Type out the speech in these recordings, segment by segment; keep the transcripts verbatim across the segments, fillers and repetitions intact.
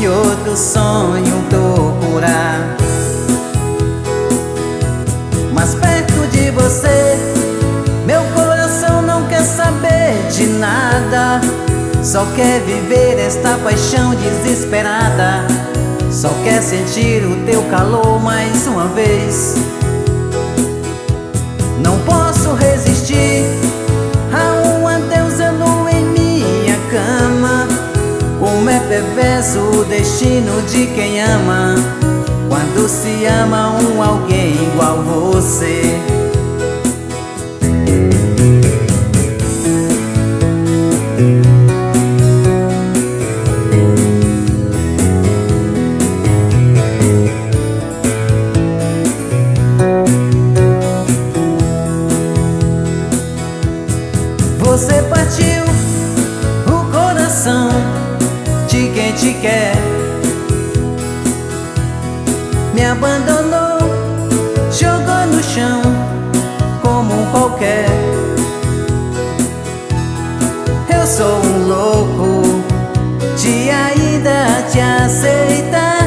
e outro sonho procurar. Mas perto de você, meu coração não quer saber de nada. Só quer viver esta paixão desesperada. Só quer sentir o teu calor mais uma vez. Não posso resistir a um adeus nu em minha cama. Como é perverso o destino de quem ama, quando se ama um alguém igual você. Você partiu o coração de quem te quer, me abandonou, jogou no chão como um qualquer. Eu sou um louco de ainda te aceitar.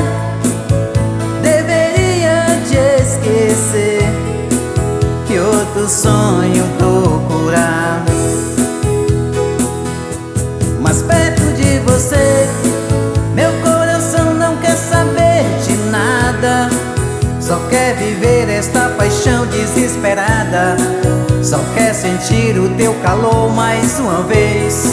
Deveria te esquecer e outro sonho procurar. Mas perto de você, meu coração não quer saber de nada. Só quer viver esta paixão desesperada. Só quer sentir o teu calor mais uma vez.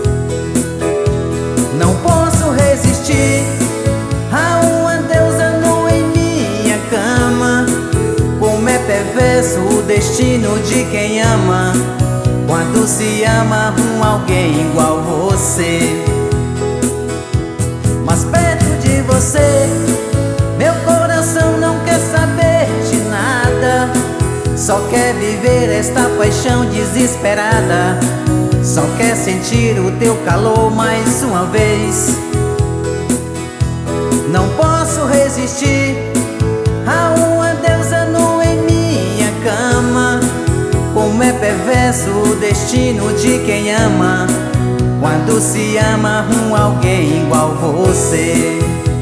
Não posso resistir a um adeus nu em minha cama. Como é perverso o destino de quem ama, quando se ama um alguém igual você. Mas perto de você, meu coração não quer saber de nada. Só quer viver esta paixão desesperada. Só quer sentir o teu calor mais uma vez. Não posso resistir a um adeus nu em minha cama. Como é perverso o destino de quem ama, quando se ama um alguém igual você.